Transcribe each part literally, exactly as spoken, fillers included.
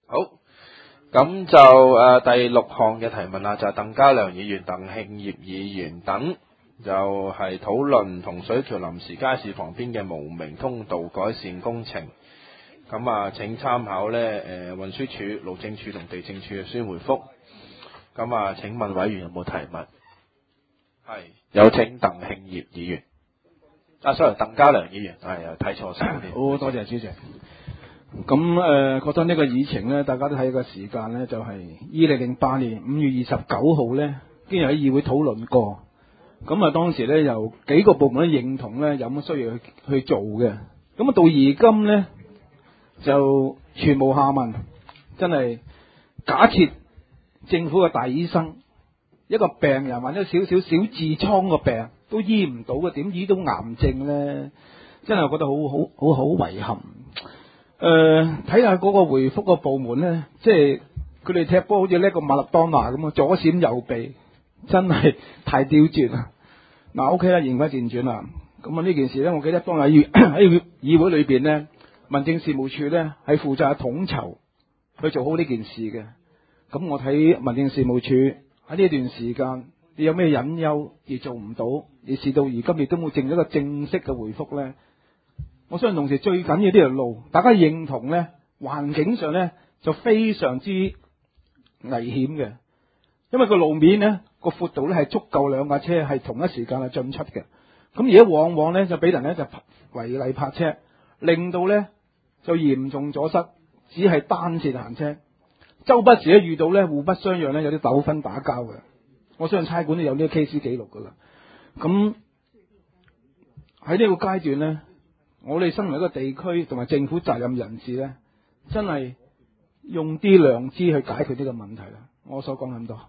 好，咁就誒、呃、第六項嘅提問啦，就係、是、鄧家良議員、鄧慶業議員等，就係討論洪水橋臨時街市旁邊嘅無名通道改善工程。咁啊，請參考呢誒運輸署、路政署同地政署嘅書面回覆。咁啊，請問委員有冇提問？係，有請鄧慶業議員。啊，sorry，鄧家良議員，係又睇錯晒。 好多謝主席。咁誒、呃，覺得呢個議程呢，大家都睇個時間呢，就係二零零八年五月二十九號呢，已經喺議會討論過。咁啊，當時呢，由幾個部門都認同呢，有乜需要去去做嘅。咁啊，到而今呢，就全無下文。真係假設政府嘅大醫生，一個病人患咗少少小痔瘡個病都醫唔到嘅，點醫到癌症呢？真係覺得好好好好遺憾。誒、呃，睇下嗰個回覆個部門呢，即係佢哋踢波好似叻個馬勒當拿咁啊，左閃右避，真係太刁鑽啦。嗱、啊、，OK 啦，言歸正傳啦。咁啊呢件事呢，我記得當日喺喺議會裏邊呢，民政事務處呢係負責統籌去做好呢件事嘅。咁我睇民政事務處喺呢段時間，你有咩隱憂而做唔到，而事到如今亦都冇剩一個正式嘅回覆呢？我相信同時最緊要呢條路，大家認同呢，環境上呢就非常之危險嘅，因為個路面呢個闊度呢係足夠兩架車係同一時間係進出嘅。咁而家往往呢就俾人呢就違例泊車，令到呢就嚴重阻塞，只係單線行車，周不時咧遇到呢互不相讓呢有啲糾紛打交嘅。我相信差館都有呢個 case 記錄噶啦。咁喺呢個階段呢，我哋身為一個地區同埋政府責任人士呢，真係用啲良知去解決呢個問題啦。我所講咁多，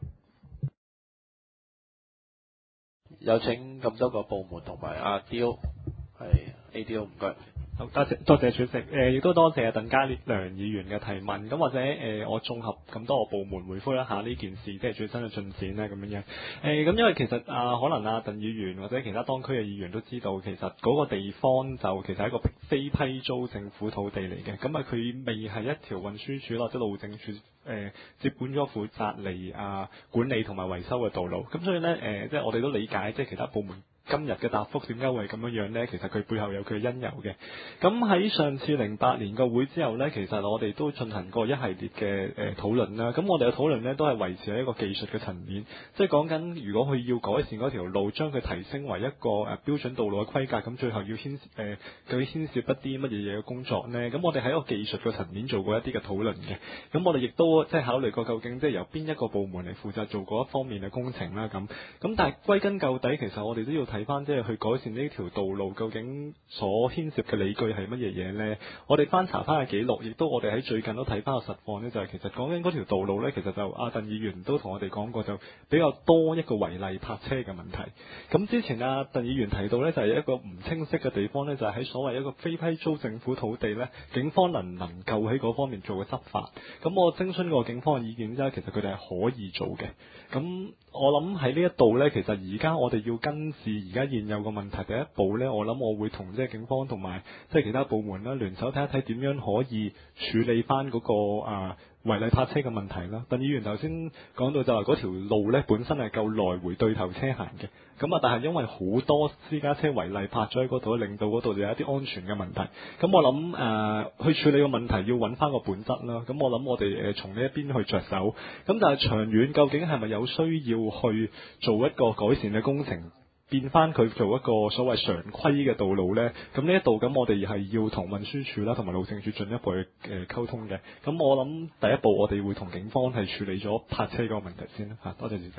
有請咁多個部門同埋阿刁，係 A D O， 唔該。 好，多謝多謝主席，誒亦都多謝鄧家良議員嘅提問。咁或者誒、呃、我綜合咁多個部門回覆一下呢件事，即係最新嘅進展咧咁樣樣。誒、呃、咁因為其實啊，可能啊鄧議員或者其他當區嘅議員都知道，其實嗰個地方就其實係一個非批租政府土地嚟嘅。咁啊，佢未係一條運輸署或者路政署誒、呃、接管咗負責嚟啊管理同埋維修嘅道路。咁所以咧誒、呃，即係我哋都理解，即係其他部門今日嘅答覆點解會咁樣樣呢？其實佢背後有佢嘅因由嘅。咁喺上次零八年個會之後呢，其實我哋都進行過一系列嘅誒、呃、討論啦。咁我哋嘅討論呢，都係維持喺一個技術嘅層面，即係講緊如果佢要改善嗰條路，將佢提升為一個誒、呃、標準道路嘅規格，咁最後要牽誒佢牽涉一啲乜嘢嘢嘅工作呢？咁我哋喺一個技術嘅層面做過一啲嘅討論嘅。咁我哋亦都即係考慮過究竟即係由邊一個部門嚟負責做嗰一方面嘅工程啦。咁咁但係歸根究底，其實我哋都要睇。睇翻即係去改善呢條道路，究竟所牽涉嘅理據係乜嘢嘢呢？我哋翻查翻嘅記錄，亦都我哋喺最近都睇翻個實況呢，就係、是、其實講緊嗰條道路呢，其實就阿鄧議員都同我哋講過，就比較多一個違例泊車嘅問題。咁之前阿鄧議員提到呢，就係、是、一個唔清晰嘅地方呢，就係、是、喺所謂一個非批租政府土地呢，警方能唔能夠喺嗰方面做嘅執法？咁我徵詢過警方嘅意見之後，其實佢哋係可以做嘅。咁我諗喺呢一度呢，其實而家我哋要根治而家現有個問題，第一步呢，我諗我會同即係警方同埋即係其他部門啦聯手睇一睇點樣可以處理翻嗰個啊違例泊車嘅問題啦。鄧議員頭先講到就係嗰條路呢本身係夠來回對頭車行嘅，咁啊但係因為好多私家車違例泊咗喺嗰度，令到嗰度就有一啲安全嘅問題。咁我諗誒、呃、去處理個問題要揾翻個本質啦。咁我諗我哋誒從呢一邊去着手。咁但係長遠究竟係咪有需要去做一個改善嘅工程？變翻佢做一個所謂常規嘅道路呢，咁呢一度咁我哋係要同運輸署啦，同埋路政署進一步去誒溝通嘅。咁我諗第一步我哋會同警方係處理咗泊車嗰個問題先啦。嚇，多謝主席。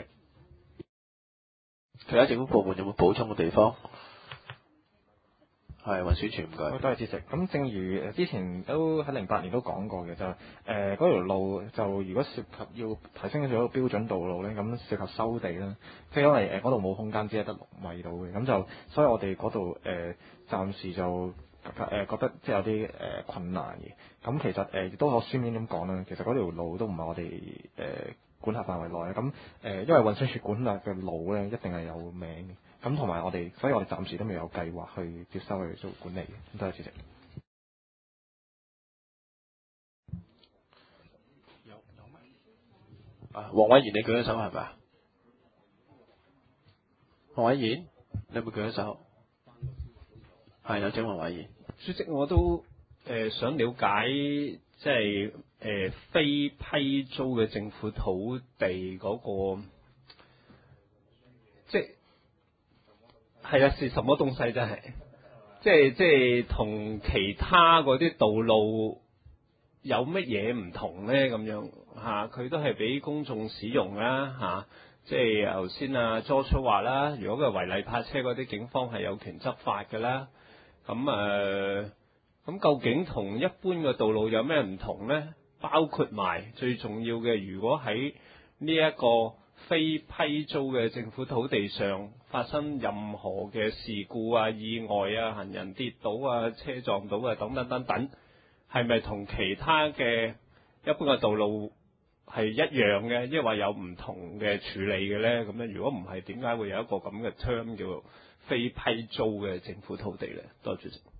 其他政府部門有冇補充嘅地方？係運輸署唔該。 多謝主席。咁正如誒之前都喺零八年都講過嘅，就誒嗰條路就如果涉及要提升咗一個標準道路咧，咁涉及收地啦，即係因為誒嗰度冇空間，只係得六米到嘅，咁就所以我哋嗰度誒暫時就誒、呃、覺得即係有啲誒、呃、困難嘅。咁其實誒亦、呃、都可書面咁講啦，其實嗰條路都唔係我哋誒、呃、管轄範圍內。咁誒、呃、因為運輸署管轄嘅路咧，一定係有名嘅。咁同埋我哋，所以我哋暫時都未有計劃去接收去做管理。咁多謝主席。 啊，黃偉賢你舉咗手係咪啊？黃偉賢，你有冇舉咗手？係有請黃偉賢。 主席，我都誒、呃、想了解，即係誒非批租嘅政府土地嗰、個，即係係啊，是什麼東西真係？即係即係同其他嗰啲道路有乜嘢唔同咧？咁樣嚇，佢、啊、都係俾公眾使用啦嚇。啊即係頭先啊 George 話啦，如果佢違例泊車嗰啲，警方係有權執法嘅啦。咁誒，咁、呃、究竟同一般嘅道路有咩唔同呢？包括埋最重要嘅，如果喺呢一個非批租嘅政府土地上發生任何嘅事故啊、意外啊、行人跌倒啊、車撞到啊等等等等，係咪同其他嘅一般嘅道路係一樣嘅，抑或有唔同嘅處理嘅咧？咁樣如果唔係，點解會有一個咁嘅 term 叫做非批租嘅政府土地咧？多謝主席。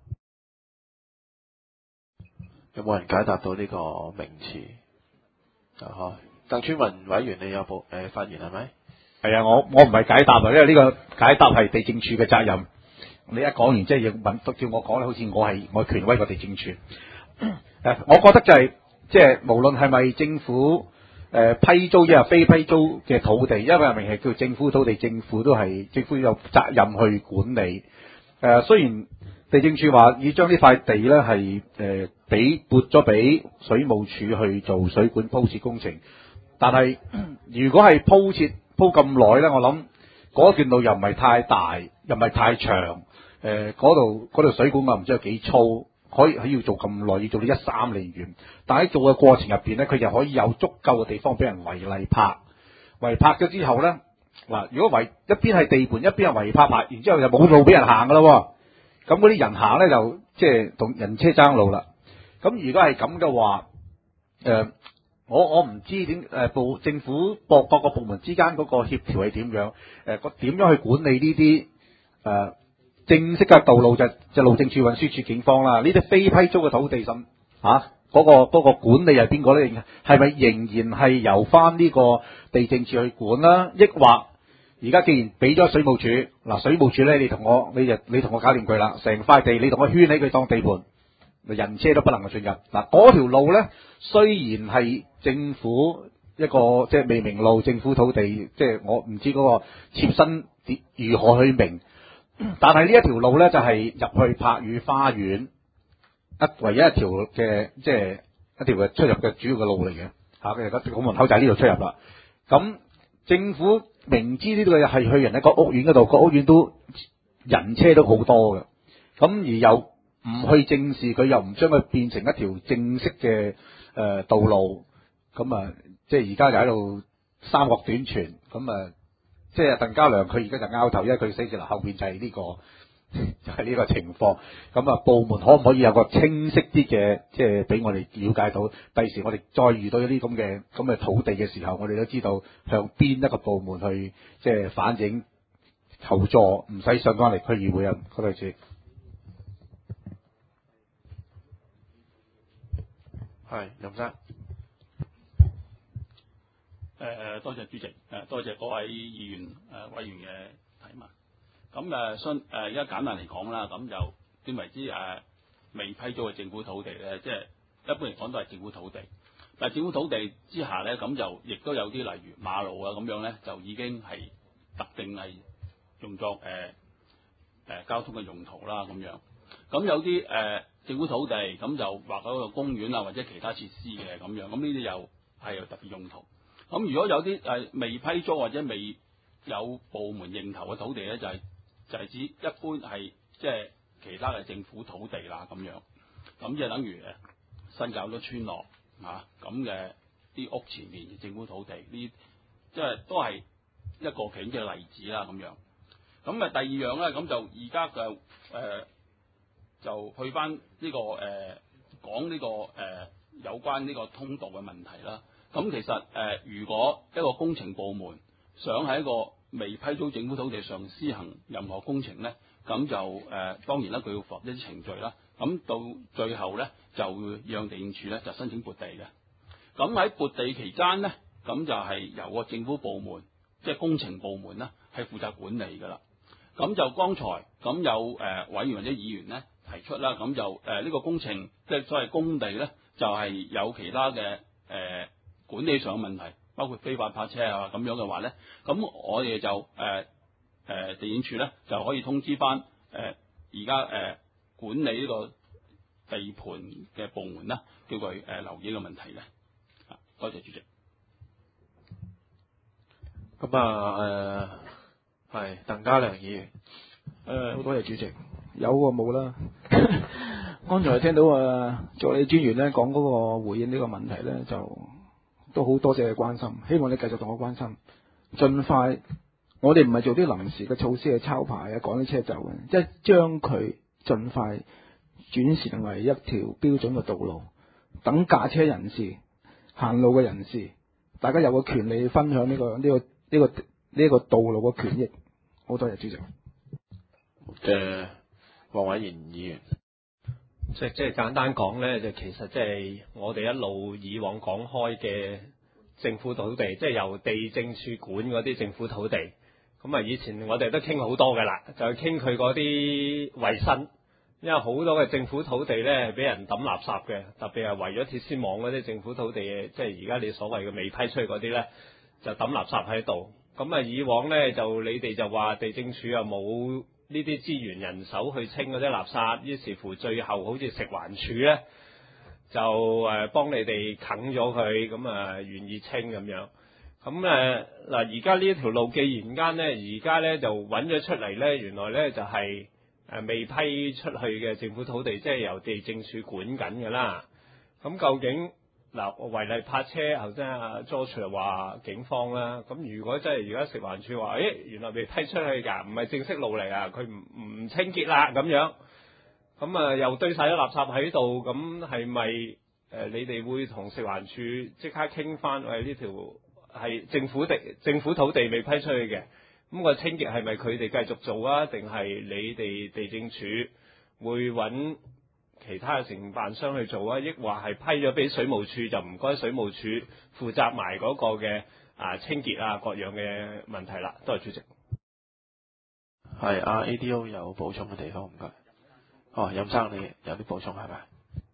有冇人解答到呢個名詞？啊，鄧川文委員，你有報誒、呃、發言係咪？ 係啊，我我唔係解答啊，因為呢個解答係地政處嘅責任。你一講完即係要問，叫我講咧，好似我係我權威過地政處。誒，我覺得就係即係無論係咪政府。誒、呃、批租亦係非批租嘅土地，因為明係叫政府土地，政府都係政府有責任去管理。誒、呃、雖然地政處話要將呢塊地咧係誒俾撥咗俾水務署去做水管鋪設工程，但係如果係鋪設鋪咁耐咧，我諗嗰段路又唔係太大，又唔係太長。誒嗰度嗰條水管我唔知有幾粗。可以佢要做咁耐，要做到一三年完。但喺做嘅過程入邊咧，佢就可以有足夠嘅地方俾人違例泊。違泊咗之後咧，嗱，如果違一邊係地盤，一邊係違泊泊，然之後就冇路俾人行噶咯。咁嗰啲人行咧就即係同人車爭路啦。咁如果係咁嘅話，誒、呃，我我唔知點誒部政府各各個部門之間嗰個協調係點樣？誒、呃，個點樣去管理呢啲誒？呃正式嘅道路就就路政署、運輸署、警方啦。呢啲非批租嘅土地審嚇嗰個嗰個管理係邊個咧？係咪仍然係由翻呢個地政署去管啦？抑或而家既然俾咗水務署嗱，水務署咧，你同我你就你同我搞掂佢啦，成塊地你同我圈起佢當地盤，人車都不能夠進入嗱。嗰條路咧，雖然係政府一個即係未明路，政府土地，即係我唔知嗰個切身如何去明。但係呢一條路咧，就係、是、入去柏宇花園一唯一一條嘅即係一條嘅出入嘅主要嘅路嚟嘅嚇。佢而家個門口就喺呢度出入啦。咁政府明知呢度係去人一個屋苑嗰度，個屋苑都人車都好多嘅。咁而又唔去正視佢，又唔將佢變成一條正式嘅誒、呃、道路。咁啊，即係而家就喺度三惡短傳咁啊。即係鄧家良，佢而家就拗頭，因為佢寫住嗱後邊就係呢、這個，就係、是、呢個情況。咁啊，部門可唔可以有個清晰啲嘅，即係俾我哋了解到，第時我哋再遇到一啲咁嘅咁嘅土地嘅時候，我哋都知道向邊一個部門去即係反映求助，唔使上翻嚟區議會啊，嗰類似。 係林生。 誒、呃、多謝主席，誒、呃、多謝各位議員誒、呃、委員嘅提問。咁誒相誒而家簡單嚟講啦，咁就點為之誒、呃、未批租嘅政府土地咧？即係一般嚟講都係政府土地。但係政府土地之下咧，咁就亦都有啲例如馬路啊咁樣咧，就已經係特定係用作誒誒、呃呃、交通嘅用途啦咁樣。咁有啲誒、呃、政府土地咁就劃嗰個公園啊或者其他設施嘅咁樣，咁呢啲又係有特別用途。咁如果有啲誒未批租或者未有部門認頭嘅土地咧，就係、是、就係、是、指一般係即係其他嘅政府土地啦咁樣，咁即係等於誒新界好多村落啊咁嘅啲屋前面政府土地，呢即係都係一個景嘅例子啦咁樣。咁啊第二樣咧，咁就而家嘅誒就去翻呢、這個誒、呃、講呢、這個誒、呃、有關呢個通道嘅問題啦。咁其實誒、呃，如果一個工程部門想喺一個未批租政府土地上施行任何工程咧，咁就誒、呃、當然啦，佢要符合一啲程序啦。咁到最後咧，就讓地政處咧就申請撥地嘅。咁喺撥地期間咧， 咁就係由個政府部門，即係工程部門咧，係負責管理㗎啦。咁就剛才咁有誒、呃、委員或者議員咧提出啦，咁就誒呢、呃這個工程即係所謂工地咧，就係、是、有其他嘅誒、呃、管理上嘅問題，包括非法泊車啊咁樣嘅話咧，咁我哋就誒誒、呃呃、地政處咧就可以通知翻誒而家誒管理呢個地盤嘅部門啦，叫佢誒、呃、留意呢個問題嘅。啊，多謝主席。 咁啊誒係鄧家良議員。 誒好多謝主席，有個冇啦。剛才聽到啊助理專員咧講嗰個回應呢個問題咧，就都好多謝你關心，希望你繼續同我關心，盡快。我哋唔係做啲臨時嘅措施去抄牌啊，趕啲車走嘅，即係將佢盡快轉成為一條標準嘅道路，等駕車人士、行路嘅人士，大家有個權利分享呢、呢個呢、呢個呢、呢個呢、呢個道路嘅權益。好多謝主席。 嘅黃偉賢議員。 即即係簡單講咧，就其實即係我哋一路以往講開嘅政府土地，即係由地政處管嗰啲政府土地。咁啊，以前我哋都傾好多㗎啦，就係傾佢嗰啲衞生，因為好多嘅政府土地咧係俾人抌垃圾嘅，特別係圍咗鐵絲網嗰啲政府土地嘅，即係而家你所謂嘅未批出去嗰啲咧，就抌垃圾喺度。咁啊，以往咧就你哋就話地政處又冇呢啲資源人手去清嗰啲垃圾，於是乎最後好似食環署咧就誒幫你哋啃咗佢，咁啊願意清咁樣。咁誒嗱，而家呢一條路既然間咧，而家咧就揾咗出嚟咧，原來咧就係誒未批出去嘅政府土地，即係由地政處管緊㗎啦。咁究竟嗱違例泊車，頭先阿 George 話警方啦，咁如果真係而家食環署話，誒原來未批出去㗎，唔係正式路嚟啊，佢唔唔清潔啦咁樣，咁啊又堆晒啲垃圾喺度，咁係咪誒你哋會同食環署即刻傾翻？喂，呢條係政府地政府土地未批出去嘅，咁個清潔係咪佢哋繼續做啊？定係你哋地政署會揾其他嘅承辦商去做啊？抑或係批咗俾水務署，就唔該水務署負責埋嗰個嘅啊清潔啊各樣嘅問題啦。多謝主席。 係啊 A D O 有補充嘅地方，唔該。哦，任生你有啲補充係咪？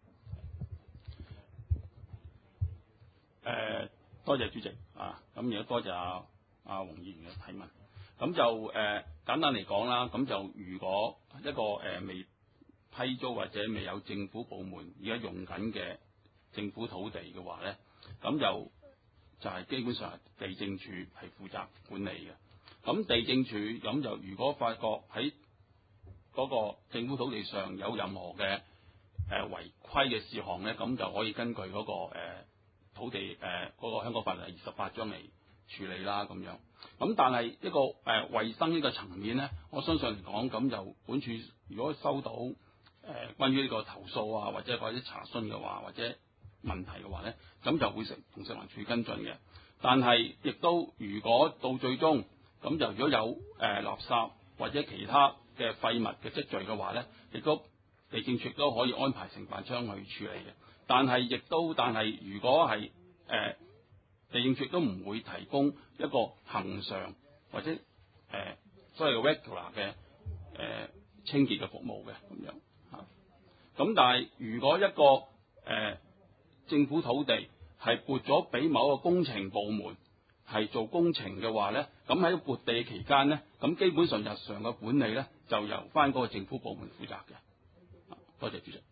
誒、呃，多謝主席啊！咁亦都多謝阿阿黃議員嘅提問。咁就誒、呃、簡單嚟講啦，咁就如果一個誒、呃、未批租或者未有政府部門而家用緊嘅政府土地嘅話咧，咁就就係、是、基本上係地政處係負責管理嘅。咁地政處咁就如果發覺喺嗰個政府土地上有任何嘅誒、呃、違規嘅事項咧，咁就可以根據嗰、那個、呃、土地誒嗰、呃那個香港法例二十八章嚟處理啦咁樣。咁但係一個誒衞、呃、生呢個層面咧，我相信嚟講咁就本處如果收到誒、呃、關於呢個投訴啊，或者或者查詢嘅話，或者問題嘅話咧，咁就會食同食環署跟進嘅。但係亦都如果到最終咁就如果有誒、呃、垃圾或者其他嘅廢物嘅積聚嘅話咧，亦都地政處都可以安排承辦商去處理嘅。但係亦都但係如果係誒、呃、地政處都唔會提供一個恆常或者誒、呃、所謂嘅 regular 嘅誒、呃、清潔嘅服務嘅咁樣嚇。咁、啊、但係如果一個誒、呃、政府土地係撥咗俾某個工程部門係做工程嘅話咧，咁喺撥地期間咧，咁基本上日常嘅管理咧就由翻嗰個政府部門負責嘅。多謝主席。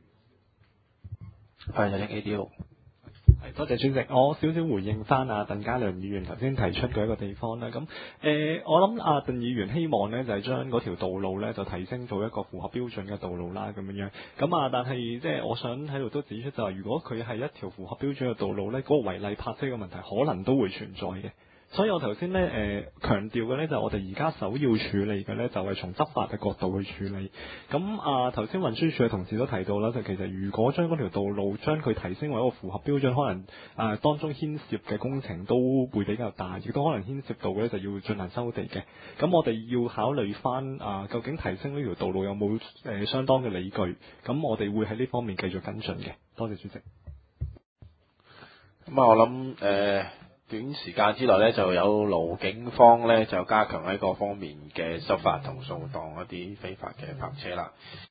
係有請 A D O。 係多謝主席，我少少回應翻阿鄧家良議員頭先提出嘅一個地方啦。咁誒、呃，我諗阿鄧議員希望咧就係將嗰條道路咧就提升做一個符合標準嘅道路啦，咁樣樣。咁啊，但係即係我想喺度都指出就係、是，如果佢係一條符合標準嘅道路咧，嗰、那個違例泊車嘅問題可能都會存在嘅。所以我頭先咧誒強調嘅咧就係我哋而家首要處理嘅咧就係從執法嘅角度去處理。咁啊頭先運輸署嘅同事都提到啦，就其實如果將嗰條道路將佢提升為一個符合標準，可能啊當中牽涉嘅工程都會比較大，亦都可能牽涉到嘅就要進行收地嘅。咁我哋要考慮翻啊究竟提升呢條道路有冇誒、呃、相當嘅理據？咁我哋會喺呢方面繼續跟進嘅。多謝主席。 咁啊，我諗誒。呃短時間之內咧就有勞警方咧就加強喺各方面嘅執法同掃蕩一啲非法嘅泊車啦。